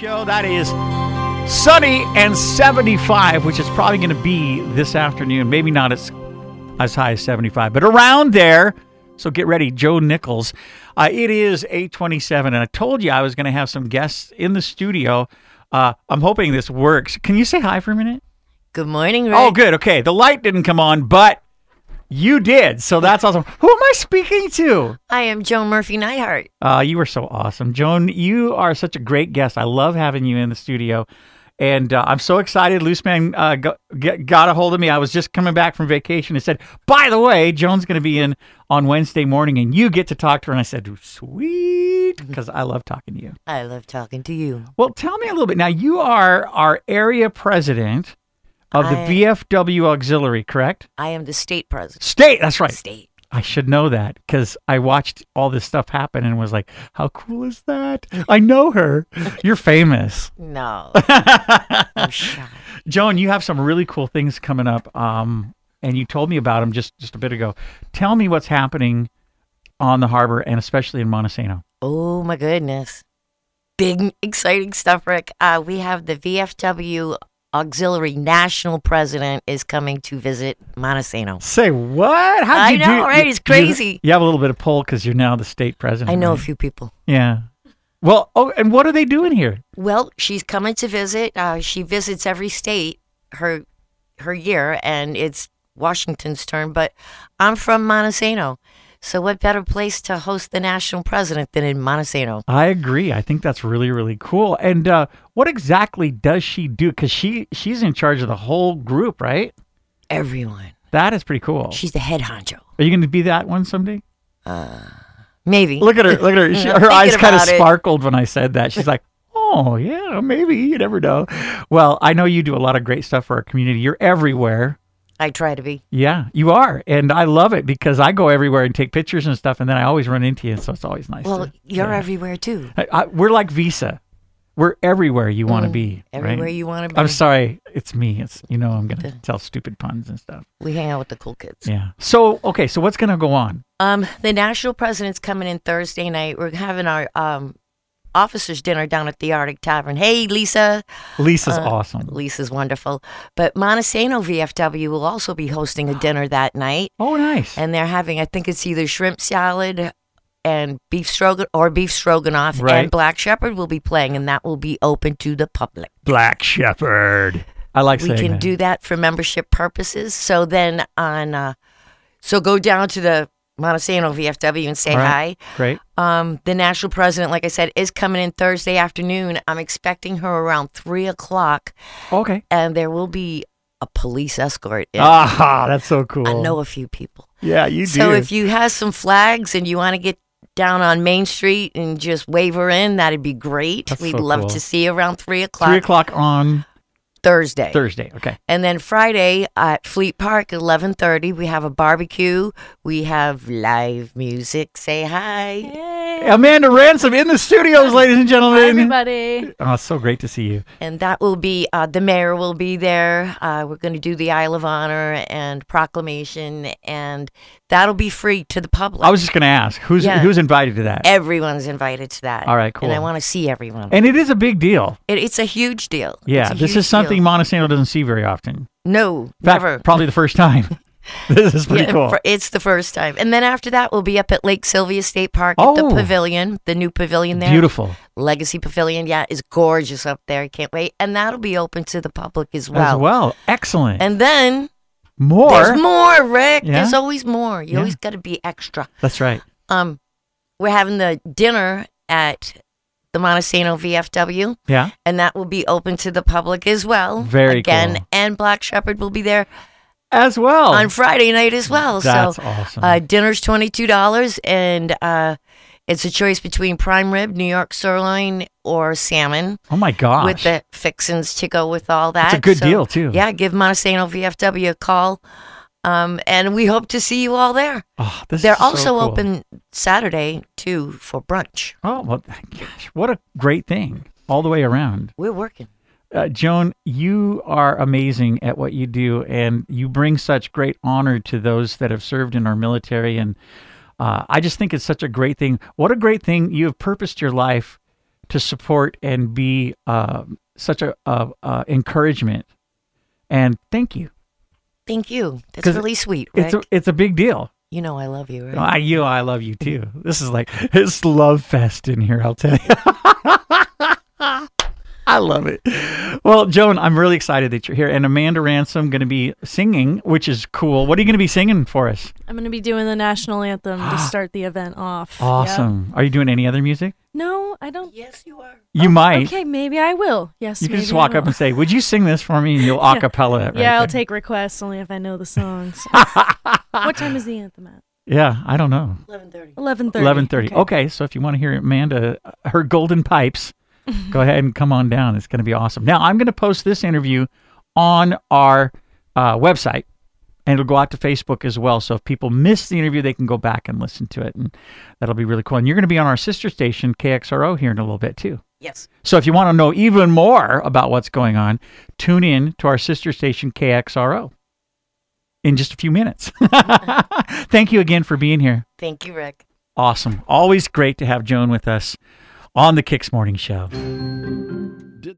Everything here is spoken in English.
show. That is sunny and 75, which is probably going to be this afternoon. Maybe not as high as 75, but around there. So get ready, Joe Nichols. It is 8:27, and I told you I was going to have some guests in the studio. I'm hoping this works. Can you say hi for a minute? Good morning, Rick. Oh, good. Okay. The light didn't come on, but you did. So that's awesome. Who am I speaking to? I am Joan Murphy Neihart. You are so awesome. Joan, you are such a great guest. I love having you in the studio. And I'm so excited. Loose Man got a hold of me. I was just coming back from vacation and said, by the way, Joan's going to be in on Wednesday morning and you get to talk to her. And I said, sweet, because I love talking to you. I love talking to you. Well, tell me a little bit. Now, you are our area president of the VFW Auxiliary, correct? I am the state president. State, that's right. State. I should know that because I watched all this stuff happen and was like, how cool is that? I know her. You're famous. No. I'm shy. Joan, you have some really cool things coming up, and you told me about them just a bit ago. Tell me what's happening on the harbor and especially in Montesano. Oh, my goodness. Big, exciting stuff, Rick. We have the VFW Auxiliary National President is coming to visit Montesano. Say what? How'd you do? I know, right? It's crazy. You have a little bit of pull because you're now the state president. I know right? a few people. Yeah. Well, and what are they doing here? Well, she's coming to visit. She visits every state her year, and it's Washington's turn. But I'm from Montesano. So what better place to host the national president than in Montesano? I agree. I think that's really, really cool. And what exactly does she do? Because she's in charge of the whole group, right? Everyone. That is pretty cool. She's the head honcho. Are you going to be that one someday? Maybe. Look at her. Look at her. Her eyes kind of sparkled when I said that. She's like, oh, yeah, maybe. You never know. Well, I know you do a lot of great stuff for our community. You're everywhere. I try to be. Yeah, you are. And I love it because I go everywhere and take pictures and stuff, and then I always run into you, so it's always nice. Well, you're everywhere, too. We're like Visa. We're everywhere you want to be. Everywhere right? you want to be. I'm sorry. It's me. I'm going to tell stupid puns and stuff. We hang out with the cool kids. Yeah. So, okay, so what's going to go on? The national president's coming in Thursday night. We're having our officers' dinner down at the Arctic Tavern. Hey, Lisa. Lisa's awesome. Lisa's wonderful. But Montesano VFW will also be hosting a dinner that night. Oh, nice. And they're having, I think it's either shrimp salad and beef stroganoff, right. and Black Shepherd will be playing, and that will be open to the public. Black Shepherd. I like saying that. We can do that for membership purposes. So then so go down to the Montesano VFW and say hi. Great. The national president, like I said, is coming in Thursday afternoon. I'm expecting her around 3:00. Okay. And there will be a police escort. That's so cool. I know a few people. Yeah, you do. So if you have some flags and you want to get down on Main Street and just wave her in, that'd be great. We'd love to see you around 3:00. 3:00 on Thursday. Okay. And then Friday at Fleet Park at 11:30, we have a barbecue. We have live music. Say hi. Hey. Amanda Ransom in the studios, ladies and gentlemen. Hi, everybody. Oh, it's so great to see you. And that will be, the mayor will be there. We're going to do the Isle of Honor and proclamation, and that'll be free to the public. I was just going to ask, who's invited to that? Everyone's invited to that. All right, cool. And I want to see everyone. And it is a big deal. It's a huge deal. Yeah, this is something Montesano doesn't see very often. No, In fact, never. Probably the first time. This is pretty cool. It's the first time. And then after that, we'll be up at Lake Sylvia State Park at the pavilion, the new pavilion there. Beautiful. Legacy Pavilion. Yeah, it's gorgeous up there. I can't wait. And that'll be open to the public as well. Excellent. And then more. There's more, Rick. Yeah? There's always more. You always got to be extra. That's right. We're having the dinner at the Montesano VFW. Yeah. And that will be open to the public as well. Very Again, cool. and Black Shepherd will be there as well on Friday night as well. That's awesome. Dinner's $22, and it's a choice between prime rib, New York sirloin, or salmon. Oh my gosh! With the fixins to go with all that. It's a good deal too. Yeah, give Montesano VFW a call, and we hope to see you all there. Oh, They're also open Saturday too for brunch. Oh well, gosh, what a great thing all the way around. We're working. Joan, you are amazing at what you do, and you bring such great honor to those that have served in our military. And I just think it's such a great thing. What a great thing. You have purposed your life to support and be such a encouragement. And thank you. Thank you. That's really sweet, Rick. It's a big deal. You know I love you, right? I love you too. This is like it's love fest in here, I'll tell you. I love it. Well, Joan, I'm really excited that you're here. And Amanda Ransom going to be singing, which is cool. What are you going to be singing for us? I'm going to be doing the national anthem to start the event off. Awesome. Yep. Are you doing any other music? No, I don't. Yes, you are. You might. Okay, maybe I will. Yes, you can maybe just walk I up will. and say, would you sing this for me? And you'll a cappella it right Yeah, I'll there. take requests only if I know the songs. What time is the anthem at? Yeah, I don't know. 11:30. 11:30. 11:30. Okay, so if you want to hear Amanda, her golden pipes, go ahead and come on down. It's going to be awesome. Now, I'm going to post this interview on our website, and it'll go out to Facebook as well. So if people miss the interview, they can go back and listen to it, and that'll be really cool. And you're going to be on our sister station, KXRO, here in a little bit, too. Yes. So if you want to know even more about what's going on, tune in to our sister station, KXRO, in just a few minutes. Thank you again for being here. Thank you, Rick. Awesome. Always great to have Joan with us on the Kicks Morning Show.